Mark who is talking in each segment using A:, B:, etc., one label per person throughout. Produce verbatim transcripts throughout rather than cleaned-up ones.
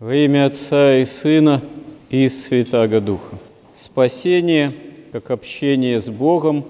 A: Во имя Отца и Сына и Святаго Духа. Спасение, как общение с Богом,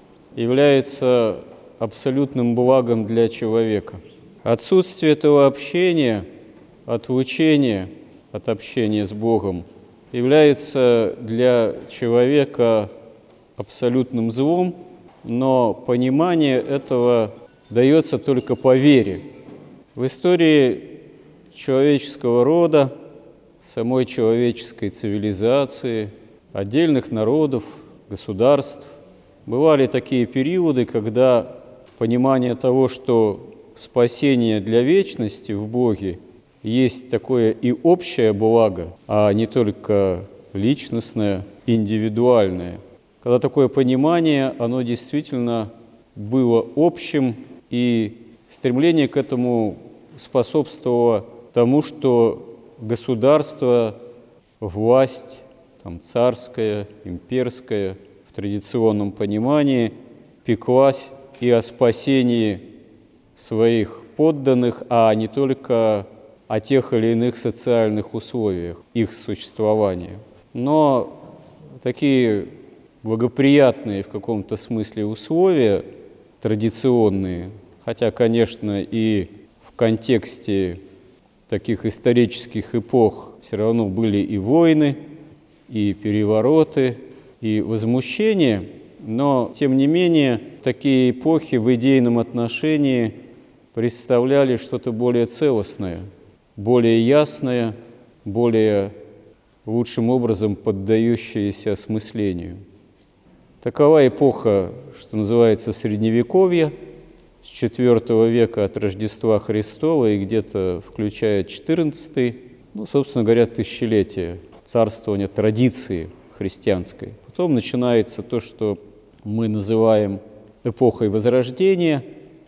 A: является абсолютным благом для человека. Отсутствие этого общения, отлучение от общения с Богом, является для человека абсолютным злом, но понимание этого дается только по вере. В истории человеческого рода, самой человеческой цивилизации, отдельных народов, государств, бывали такие периоды, когда понимание того, что спасение для вечности в Боге есть такое и общее благо, а не только личностное, индивидуальное. Когда такое понимание, оно действительно было общим, и стремление к этому способствовало тому, что государство, власть, там, царская, имперская, в традиционном понимании, пеклась и о спасении своих подданных, а не только о тех или иных социальных условиях их существования. Но такие благоприятные в каком-то смысле условия, традиционные, хотя, конечно, и в контексте таких исторических эпох все равно были и войны, и перевороты, и возмущения, но, тем не менее, такие эпохи в идейном отношении представляли что-то более целостное, более ясное, более лучшим образом поддающееся осмыслению. Такова эпоха, что называется, Средневековья, с четвёртого века от Рождества Христова и где-то включая четырнадцатый, ну, собственно говоря, тысячелетие царствования традиции христианской. Потом начинается то, что мы называем эпохой Возрождения,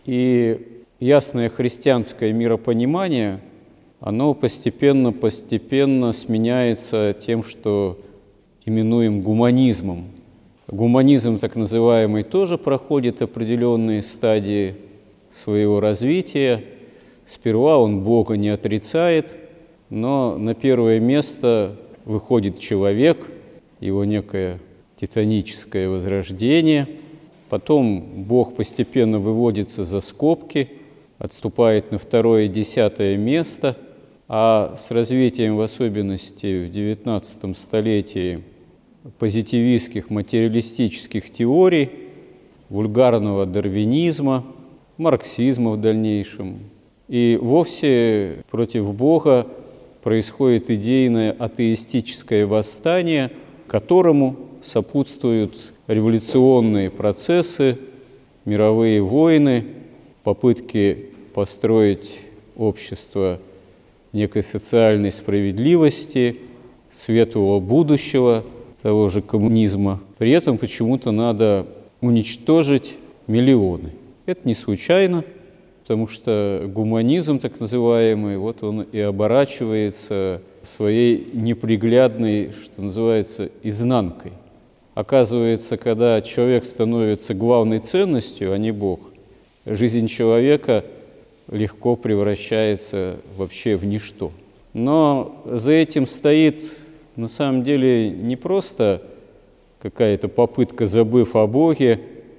A: и ясное христианское миропонимание, оно постепенно-постепенно сменяется тем, что именуем гуманизмом. Гуманизм, так называемый, тоже проходит определенные стадии своего развития. Сперва он Бога не отрицает, но на первое место выходит человек, его некое титаническое возрождение. Потом Бог постепенно выводится за скобки, отступает на второе и десятое место, а с развитием, в особенности в девятнадцатом столетии, позитивистских, материалистических теорий, вульгарного дарвинизма, марксизма в дальнейшем. И вовсе против Бога происходит идейное атеистическое восстание, которому сопутствуют революционные процессы, мировые войны, попытки построить общество некой социальной справедливости, светлого будущего, того же коммунизма. При этом почему-то надо уничтожить миллионы. Это не случайно, потому что гуманизм, так называемый, вот он и оборачивается своей неприглядной, что называется, изнанкой. Оказывается, когда человек становится главной ценностью, а не Бог, жизнь человека легко превращается вообще в ничто. Но за этим стоит на самом деле не просто какая-то попытка, забыв о Боге,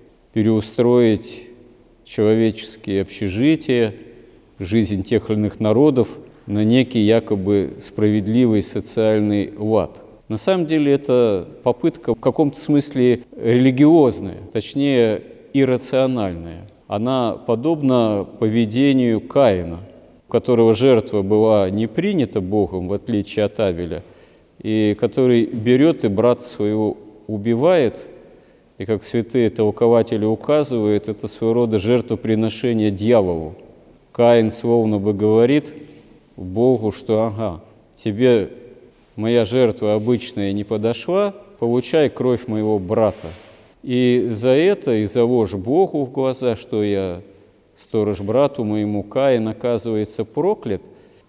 A: переустроить человеческие общежития, жизнь тех или иных народов на некий якобы справедливый социальный лад. На самом деле это попытка в каком-то смысле религиозная, точнее иррациональная. Она подобна поведению Каина, у которого жертва была не принята Богом, в отличие от Авеля, и который берет и брата своего убивает, и, как святые толкователи указывают, это своего рода жертвоприношение дьяволу. Каин словно бы говорит Богу, что ага, тебе моя жертва обычная не подошла, получай кровь моего брата. И за это, и за ложь Богу в глаза, что я сторож брату моему, Каин оказывается проклят.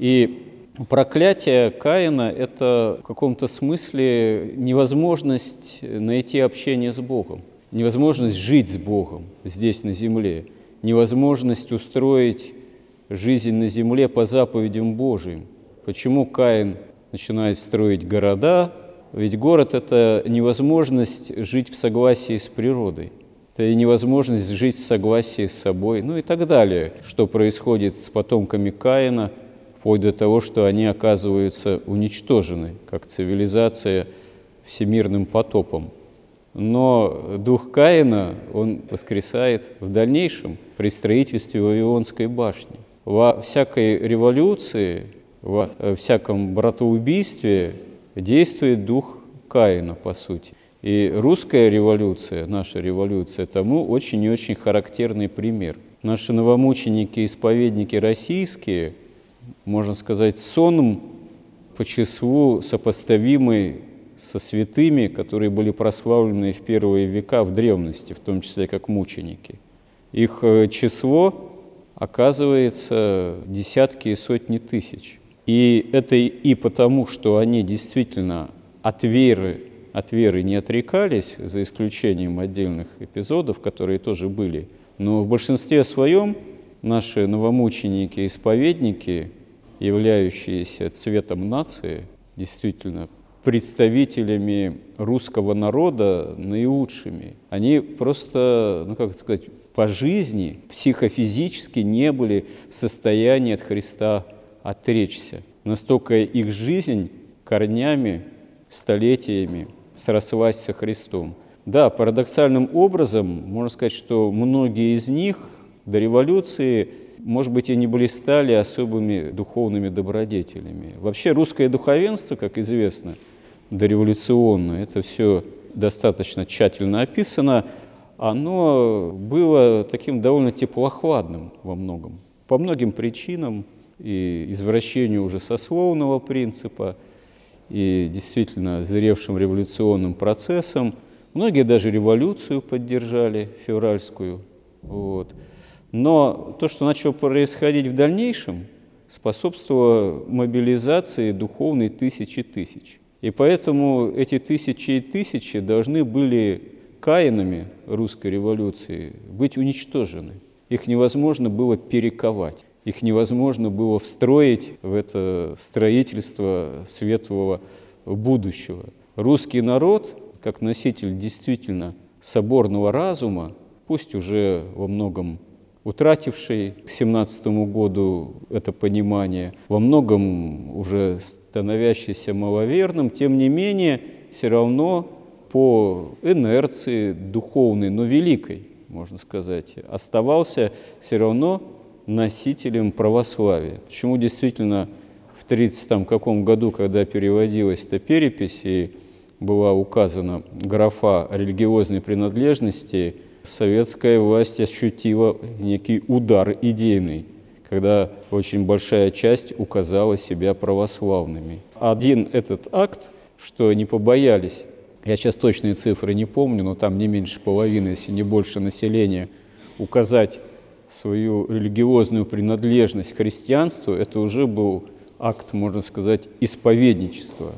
A: И проклятие Каина – это в каком-то смысле невозможность найти общение с Богом, невозможность жить с Богом здесь на земле, невозможность устроить жизнь на земле по заповедям Божиим. Почему Каин начинает строить города? Ведь город – это невозможность жить в согласии с природой. Это и невозможность жить в согласии с собой, ну и так далее, что происходит с потомками Каина, вплоть до того, что они оказываются уничтожены, как цивилизация, всемирным потопом. Но дух Каина, он воскресает в дальнейшем при строительстве Вавилонской башни. Во всякой революции, во всяком братоубийстве действует дух Каина, по сути. И русская революция, наша революция, тому очень и очень характерный пример. Наши новомученики, исповедники российские, можно сказать, сонм по числу сопоставимый со святыми, которые были прославлены в первые века в древности, в том числе как мученики. Их число оказывается десятки и сотни тысяч. И это и потому, что они действительно от веры, от веры не отрекались, за исключением отдельных эпизодов, которые тоже были. Но в большинстве своем наши новомученики, исповедники, являющиеся цветом нации, действительно представителями русского народа наилучшими, они просто, ну как сказать, по жизни психофизически не были в состоянии от Христа отречься. Настолько их жизнь корнями, столетиями срослась со Христом. Да, парадоксальным образом можно сказать, что многие из них до революции, может быть, и не блистали особыми духовными добродетелями. Вообще русское духовенство, как известно, дореволюционное, это все достаточно тщательно описано, оно было таким довольно теплохладным во многом, по многим причинам, и извращению уже сословного принципа, и действительно зревшим революционным процессом. Многие даже революцию поддержали, февральскую. Вот. Но то, что начало происходить в дальнейшем, способствовало мобилизации духовной тысячи тысяч. И поэтому эти тысячи и тысячи должны были Каинами русской революции быть уничтожены. Их невозможно было перековать. Их невозможно было встроить в это строительство светлого будущего. Русский народ, как носитель действительно соборного разума, пусть уже во многом утративший к семнадцатому году это понимание, во многом уже становящийся маловерным, тем не менее, все равно по инерции духовной, но великой, можно сказать, оставался все равно носителем православия. Почему действительно в тридцатом каком году, когда переводилась эта перепись и была указана графа религиозной принадлежности, советская власть ощутила некий удар идейный, когда очень большая часть указала себя православными. Один этот акт, что не побоялись, я сейчас точные цифры не помню, но там не меньше половины, если не больше населения, указать свою религиозную принадлежность к христианству, это уже был акт, можно сказать, исповедничества.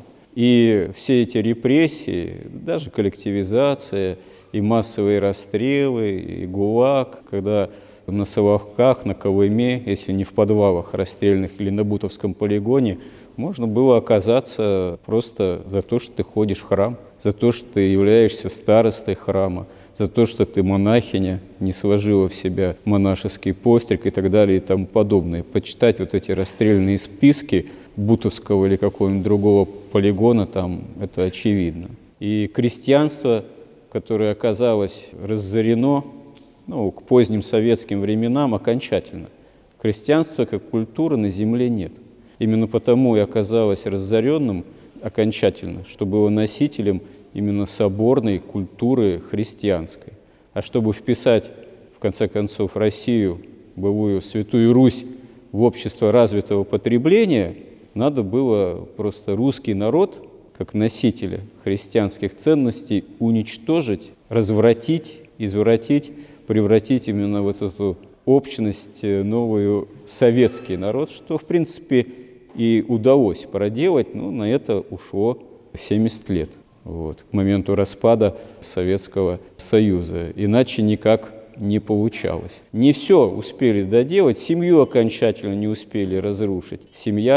A: И все эти репрессии, даже коллективизация, и массовые расстрелы, и ГУЛАГ, когда на Соловках, на Колыме, если не в подвалах расстрельных или на Бутовском полигоне, можно было оказаться просто за то, что ты ходишь в храм, за то, что ты являешься старостой храма, за то, что ты монахиня, не сложила в себя монашеский постриг и так далее и тому подобное. Почитать вот эти расстрельные списки Бутовского или какого-нибудь другого полигона, там это очевидно. И крестьянство, которое оказалось разорено, ну, к поздним советским временам окончательно. Крестьянства как культуры на земле нет. Именно потому и оказалось разоренным окончательно, что было носителем именно соборной культуры христианской. А чтобы вписать, в конце концов, Россию, былую Святую Русь, в общество развитого потребления, надо было просто русский народ, как носителя христианских ценностей, уничтожить, развратить, извратить, превратить именно в эту общность, новую советский народ, что, в принципе, и удалось проделать, но на это ушло семьдесят лет. Вот, к моменту распада Советского Союза. Иначе никак не получалось. Не все успели доделать, семью окончательно не успели разрушить. Семья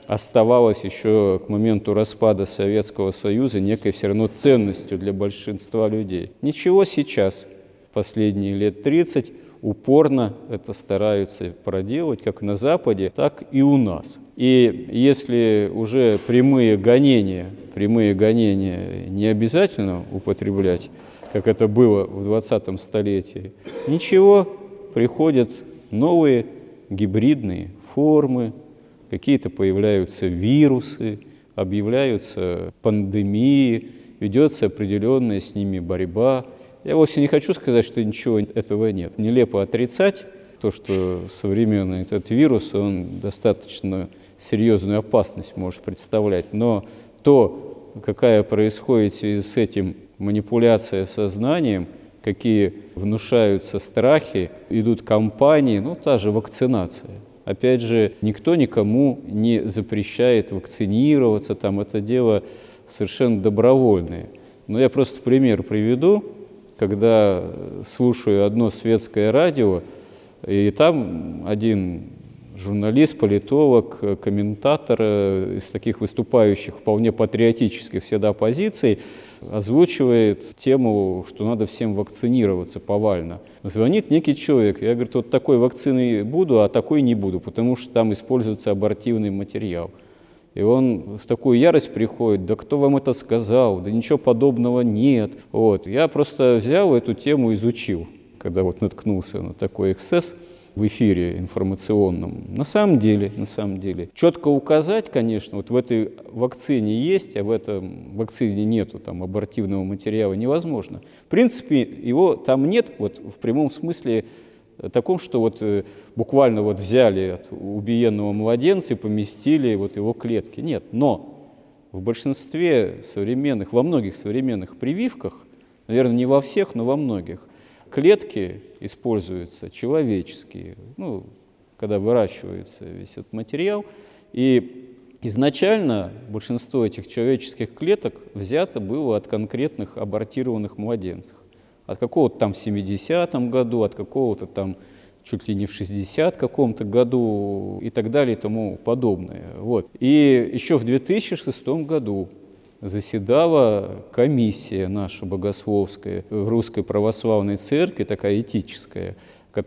A: оставалась еще к моменту распада Советского Союза некой все равно ценностью для большинства людей. Ничего, сейчас, последние лет тридцать, упорно это стараются проделать как на Западе, так и у нас. И если уже прямые гонения, прямые гонения не обязательно употреблять, как это было в двадцатом столетии, ничего, приходят новые гибридные формы, какие-то появляются вирусы, объявляются пандемии, ведется определенная с ними борьба. Я вовсе не хочу сказать, что ничего этого нет. Нелепо отрицать то, что современный этот вирус, он достаточно серьезную опасность может представлять. Но то, какая происходит в связи с этим манипуляция сознанием, какие внушаются страхи, идут кампании, ну, та же вакцинация. Опять же, никто никому не запрещает вакцинироваться, там это дело совершенно добровольное. Но я просто пример приведу, когда слушаю одно светское радио, и там один журналист, политолог, комментатор из таких выступающих вполне патриотических всегда позиций озвучивает тему, что надо всем вакцинироваться повально. Звонит некий человек, я говорю, вот такой вакцины буду, а такой не буду, потому что там используется абортивный материал. И он в такую ярость приходит, да кто вам это сказал, да ничего подобного нет. Вот. Я просто взял эту тему, изучил, когда вот наткнулся на такой эксцесс в эфире информационном. На самом деле, на самом деле, четко указать, конечно, вот в этой вакцине есть, а в этом вакцине нету там абортивного материала, невозможно. В принципе, его там нет, вот в прямом смысле таком, что вот буквально вот взяли от убиенного младенца и поместили вот его клетки. Нет, но в большинстве современных, во многих современных прививках, наверное, не во всех, но во многих, клетки используются человеческие, ну, когда выращивается весь этот материал, и изначально большинство этих человеческих клеток взято было от конкретных абортированных младенцев. От какого-то там в семидесятом году, от какого-то там чуть ли не в шестидесятом каком-то году и так далее и тому подобное. Вот. И еще в две тысячи шестом году заседала комиссия наша богословская в Русской Православной Церкви, такая этическая,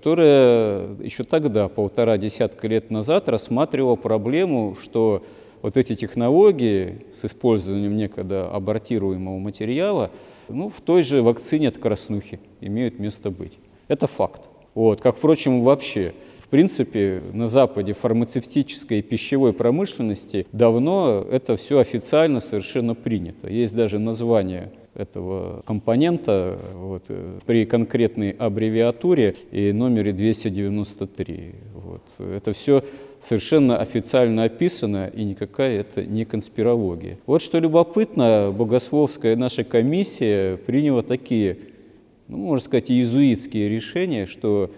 A: которая еще тогда, полтора десятка лет назад, рассматривала проблему, что вот эти технологии с использованием некогда абортируемого материала, ну, в той же вакцине от краснухи имеют место быть. Это факт. Вот. Как, впрочем, вообще, в принципе, на Западе фармацевтической и пищевой промышленности давно это все официально совершенно принято. Есть даже название этого компонента вот, при конкретной аббревиатуре и номере двести девяносто три. Вот. Это все совершенно официально описано, и никакая это не конспирология. Вот что любопытно, богословская наша комиссия приняла такие, ну, можно сказать, иезуитские решения, что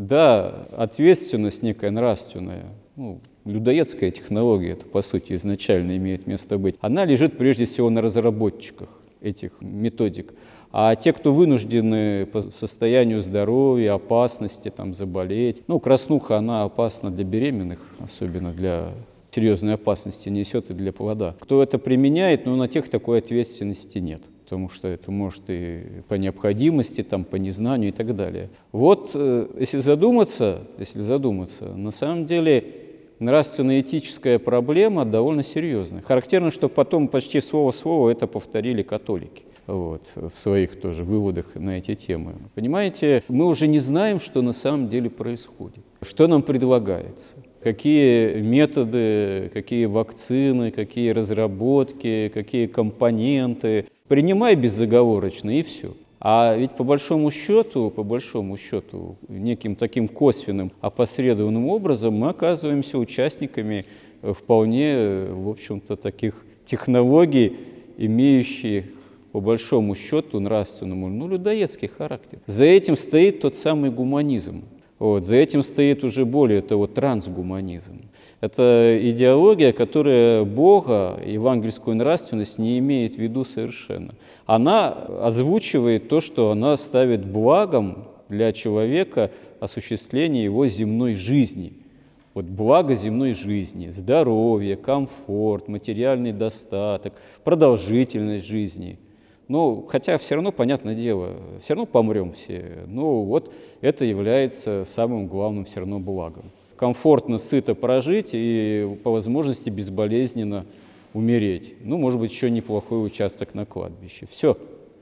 A: да, ответственность некая нравственная, ну, людоедская технология, это по сути изначально имеет место быть, она лежит прежде всего на разработчиках этих методик. А те, кто вынуждены по состоянию здоровья, опасности там, заболеть, ну, краснуха, она опасна для беременных, особенно для серьезной опасности несет и для плода. Кто это применяет, ну, на тех такой ответственности нет, потому что это может и по необходимости, там, по незнанию и так далее. Вот, если задуматься, если задуматься, на самом деле нравственно-этическая проблема довольно серьезная. Характерно, что потом почти слово в слово это повторили католики. Вот, в своих тоже выводах на эти темы. Понимаете, мы уже не знаем, что на самом деле происходит, что нам предлагается, какие методы, какие вакцины, какие разработки, какие компоненты. Принимай безоговорочно, и все. А ведь по большому счету, по большому счету, неким таким косвенным, опосредованным образом мы оказываемся участниками вполне, в общем-то, таких технологий, имеющих по большому счету нравственному, ну, людоедский характер. За этим стоит тот самый гуманизм. Вот, за этим стоит уже более того трансгуманизм. Это идеология, которая Бога, евангельскую нравственность не имеет в виду совершенно. Она озвучивает то, что она ставит благом для человека осуществление его земной жизни. вот благо земной жизни, здоровье, комфорт, материальный достаток, продолжительность жизни. Ну, хотя все равно, понятное дело, все равно помрем все. Ну, вот это является самым главным все равно благом. Комфортно, сыто прожить и по возможности безболезненно умереть. Ну, может быть, еще неплохой участок на кладбище. Все.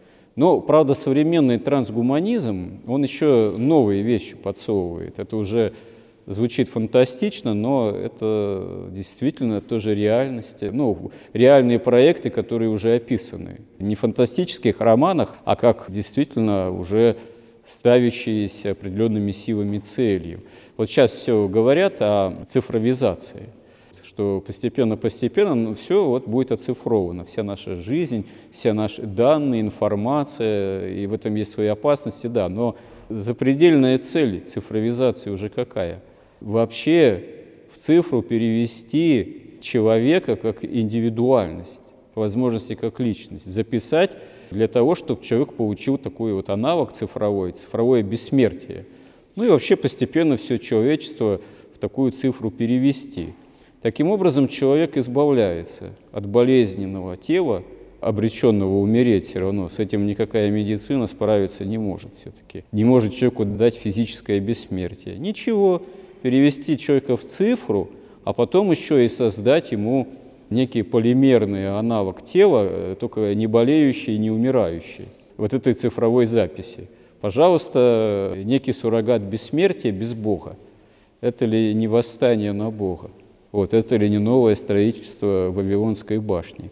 A: Но, правда, современный трансгуманизм, он еще новые вещи подсовывает. Это уже звучит фантастично, но это действительно тоже реальность. Ну, реальные проекты, которые уже описаны. Не в фантастических романах, а как действительно уже ставящиеся определенными силами целью. Вот сейчас все говорят о цифровизации, что постепенно-постепенно ну, все вот будет оцифровано, вся наша жизнь, все наши данные, информация, и в этом есть свои опасности, да, но запредельная цель цифровизации уже какая? Вообще в цифру перевести человека как индивидуальность, по возможности как личность, записать для того, чтобы человек получил такой вот аналог цифровой, цифровое бессмертие. Ну и вообще постепенно все человечество в такую цифру перевести. Таким образом, человек избавляется от болезненного тела, обреченного умереть все равно. С этим никакая медицина справиться не может все-таки. Не может человеку дать физическое бессмертие. Ничего, перевести человека в цифру, а потом еще и создать ему некий полимерный аналог тела, только не болеющий и не умирающий, вот этой цифровой записи. Пожалуйста, некий суррогат бессмертия без Бога. Это ли не восстание на Бога? Вот, это ли не новое строительство Вавилонской башни?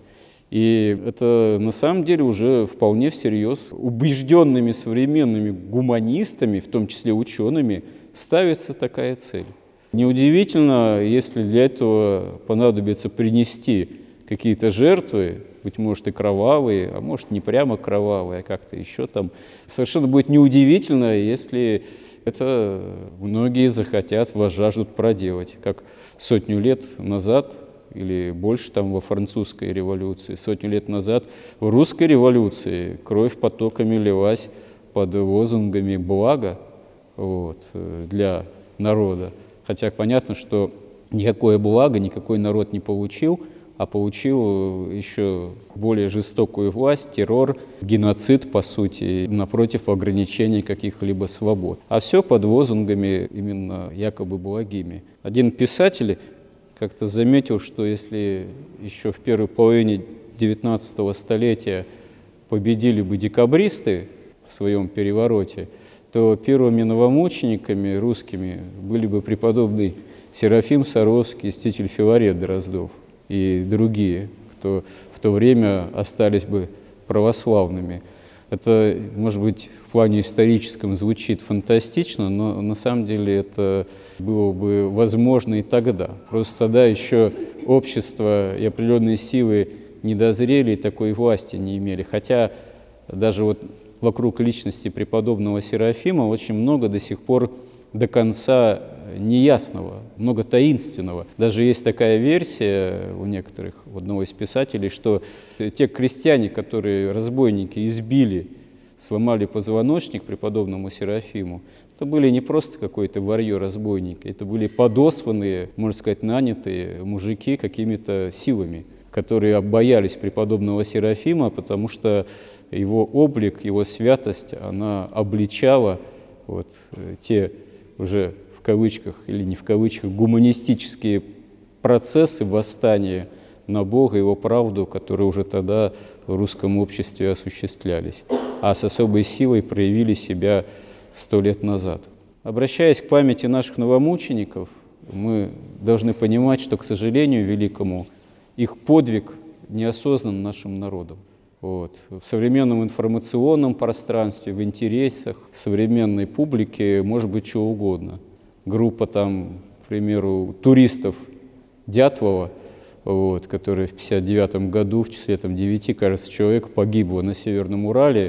A: И это на самом деле уже вполне всерьез убежденными современными гуманистами, в том числе учеными, ставится такая цель. Неудивительно, если для этого понадобится принести какие-то жертвы, быть может и кровавые, а может не прямо кровавые, а как-то еще там. Совершенно будет неудивительно, если это многие захотят, возжаждут проделать, как сотню лет назад или больше там во французской революции, сотню лет назад в русской революции кровь потоками лилась под лозунгами блага вот, для народа. Хотя понятно, что никакое благо никакой народ не получил, а получил еще более жестокую власть, террор, геноцид, по сути, напротив ограничения каких-либо свобод. А все под лозунгами именно якобы благими. Один писатель как-то заметил, что если еще в первой половине девятнадцатого столетия победили бы декабристы в своем перевороте, то первыми новомучениками русскими были бы преподобный Серафим Саровский, святитель Филарет Дроздов и другие, кто в то время остались бы православными. Это, может быть, в плане историческом звучит фантастично, но на самом деле это было бы возможно и тогда. Просто тогда еще общество и определенные силы не дозрели и такой власти не имели. Хотя даже вот вокруг личности преподобного Серафима очень много до сих пор до конца неясного, много таинственного. Даже есть такая версия у некоторых, у одного из писателей, что те крестьяне, которые разбойники избили, сломали позвоночник преподобному Серафиму, это были не просто какой-то варьё-разбойники, это были подосланные, можно сказать, нанятые мужики какими-то силами, которые обоялись преподобного Серафима, потому что его облик, его святость, она обличала вот те уже в кавычках или не в кавычках гуманистические процессы восстания на Бога и его правду, которые уже тогда в русском обществе осуществлялись, а с особой силой проявили себя сто лет назад. Обращаясь к памяти наших новомучеников, мы должны понимать, что, к сожалению великому, их подвиг не осознан нашим народом. Вот. В современном информационном пространстве, в интересах современной публики может быть что угодно. Группа там, к примеру, туристов Дятлова, вот, которая в пятьдесят девятом году в числе там, девяти, кажется, человек погибло на Северном Урале.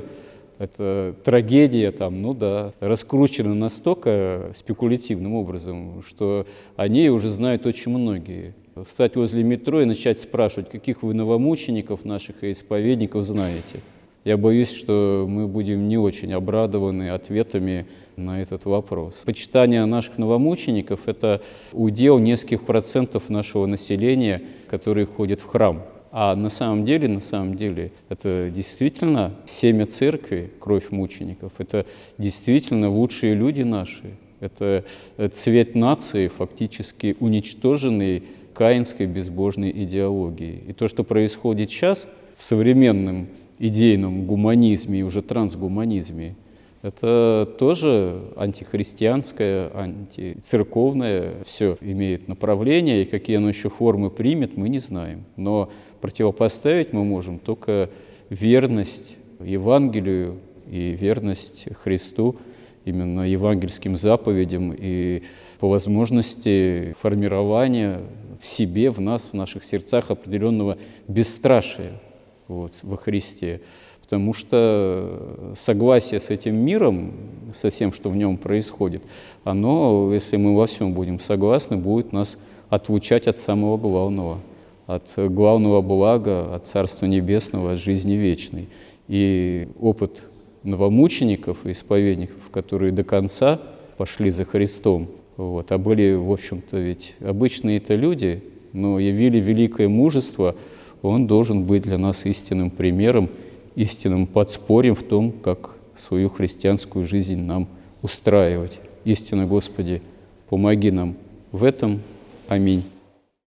A: Это трагедия там, ну да, раскручена настолько спекулятивным образом, что о ней уже знают очень многие. Встать возле метро и начать спрашивать, каких вы новомучеников наших и исповедников знаете. Я боюсь, что мы будем не очень обрадованы ответами на этот вопрос. Почитание наших новомучеников – это удел нескольких процентов нашего населения, которые ходят в храм. А на самом деле, на самом деле, это действительно семя церкви, кровь мучеников. Это действительно лучшие люди наши. Это цвет нации, фактически уничтоженный каинской безбожной идеологией. И то, что происходит сейчас в современном идейном гуманизме и уже трансгуманизме, это тоже антихристианское, антицерковное, все имеет направление, и какие оно еще формы примет, мы не знаем. Но противопоставить мы можем только верность Евангелию и верность Христу, именно евангельским заповедям и по возможности формирования в себе, в нас, в наших сердцах определенного бесстрашия вот, во Христе. Потому что согласие с этим миром, со всем, что в нем происходит, оно, если мы во всем будем согласны, будет нас отлучать от самого главного, от главного блага, от Царства Небесного, от жизни вечной. И опыт новомучеников и исповедников, которые до конца пошли за Христом, вот, а были, в общем-то, ведь обычные-то люди, но явили великое мужество, он должен быть для нас истинным примером, истинным подспорьем в том, как свою христианскую жизнь нам устраивать. Истинно, Господи, помоги нам в этом. Аминь.